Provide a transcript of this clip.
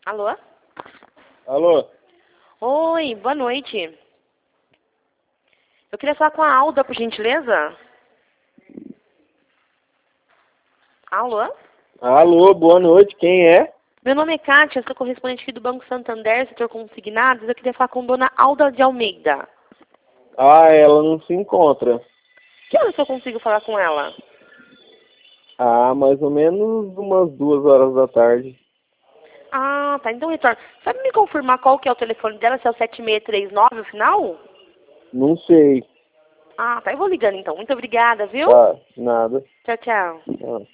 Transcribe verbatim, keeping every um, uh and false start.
Alô? Alô? Oi, boa noite. Eu queria falar com a Alda, por gentileza. Alô? Alô, boa noite, quem é? Meu nome é Kátia, sou correspondente aqui do Banco Santander, setor consignados. Eu queria falar com dona Alda de Almeida. Ah, ela não se encontra. Que horas eu consigo falar com ela? Ah, mais ou menos umas duas horas da tarde. Ah, tá. Então retorno. Sabe me confirmar qual que é o telefone dela? Se é o sete seis três nove o final? Não sei. Ah, tá. Eu vou ligando então. Muito obrigada, viu? Tá, nada. Tchau, tchau. Ah.